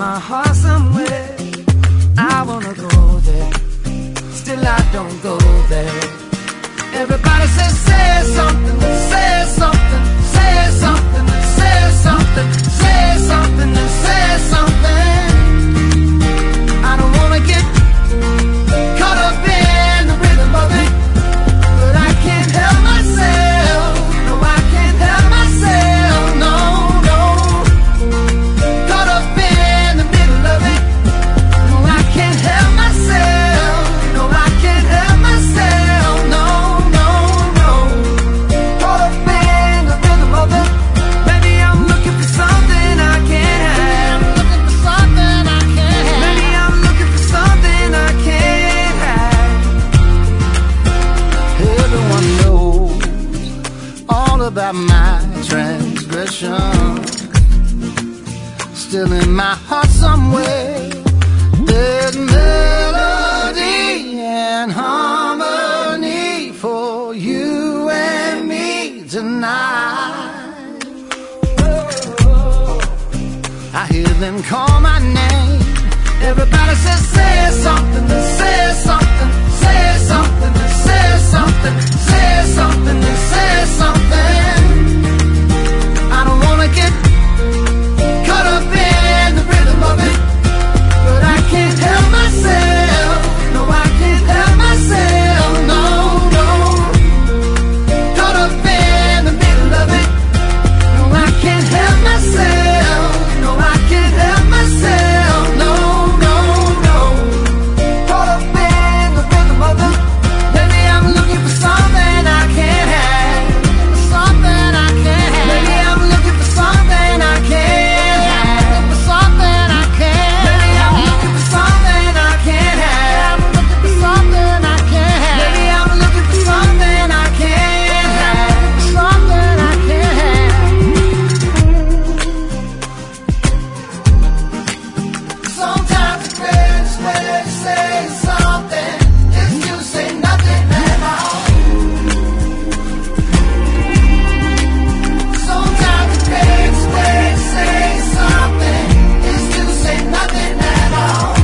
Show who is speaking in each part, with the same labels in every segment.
Speaker 1: my heart somewhere. I wanna go there, still I don't go there. Everybody says, say something, say something, say something, say something, say something, say something. I don't wanna get caught up in the rhythm of it, but I can't help myself. No, I can't help myself. No, no. Caught up in the middle of it. No, I can't help myself. No, I can't help myself. No, no, no. Caught up in the rhythm of it. Maybe I'm looking for something I can't have. Looking for something I can't have. Maybe I'm looking for something I can't have. Everyone knows all about my transgression. Still in my heart somewhere, there's melody and harmony for you and me tonight. I hear them call my name. Everybody says, say something, say something, say something, say something, say something, say something. I don't wanna get caught up in the rhythm of it, but I can't help myself. No, I can't help myself. No, no. Caught up in the middle of it. No, I can't help myself. No, I can't help myself. No, no, no. Caught up in the rhythm of it. Maybe I'm looking for something I can't have. Something I can't have. Maybe I'm looking for something I can't have. For something I can't. Maybe I'm looking for something I can't have. Looking for something I can't have. Maybe I'm looking for something I can't have. Something I can't have. Sometimes the greatest way to say something is to say nothing at all. Sometimes the greatest way to say something is to say nothing at all.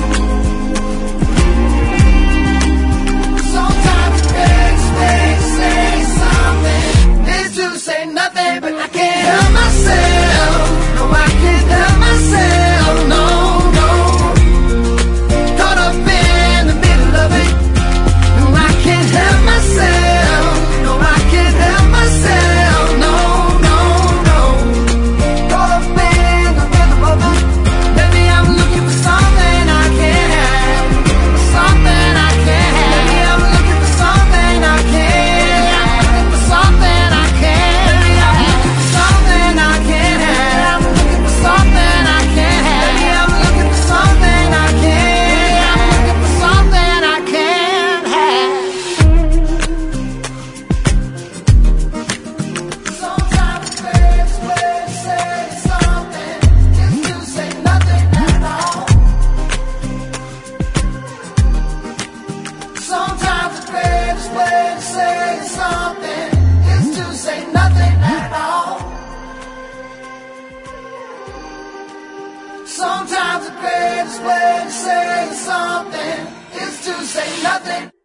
Speaker 1: Sometimes the greatest way to say something is to say nothing, but I can't help myself. No, I can't help myself. No, no. Caught up in the middle of it. No, I can't help myself. No, I can't help myself. No, no, no. Caught up in the rhythm of it. Maybe I'm looking for something I can't have. Something I can't have. Maybe I'm looking for something I can't have. For something I can't. Maybe I'm looking for something I can't have. Looking for something I can't have. Maybe I'm looking for something I can't have. Looking for something I can't have. Sometimes the greatest way to say something is to say nothing at all. Sometimes the greatest way to say something is to say nothing at all. Sometimes the greatest way to say something is to say nothing.